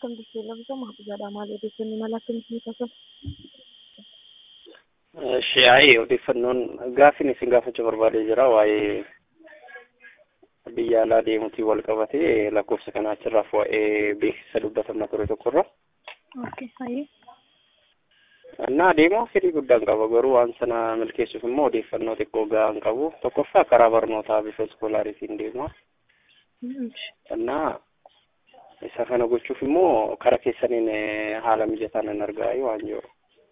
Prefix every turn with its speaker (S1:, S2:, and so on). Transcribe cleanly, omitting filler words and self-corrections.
S1: akkam jirtu labsa mahbuubaadha maal odeeffannoo mala akkamitti taasisan?
S2: Shi'aa'ii odeeffannoon gaaffiin isin gaafachuu barbaadee jira waa'ee biyya alaa deemuutiin wal qabatee lakkoofsa kana achirraa waa'ee beeksisa dubbatamaa ture tokkorra.
S1: Okay, hayyi.
S2: Annaa deemaa fedhii guddaan qaba garuu waan sana milkeessuuf immoo odeeffannoo xiqqoo gahaan qabu. Tokkoffaa karaa barnootaa bifa iskoolaariitiin deema. Annaa isa kana gochuuf immoo karaa keessaniin haala mijataan hin argaa waan jiru.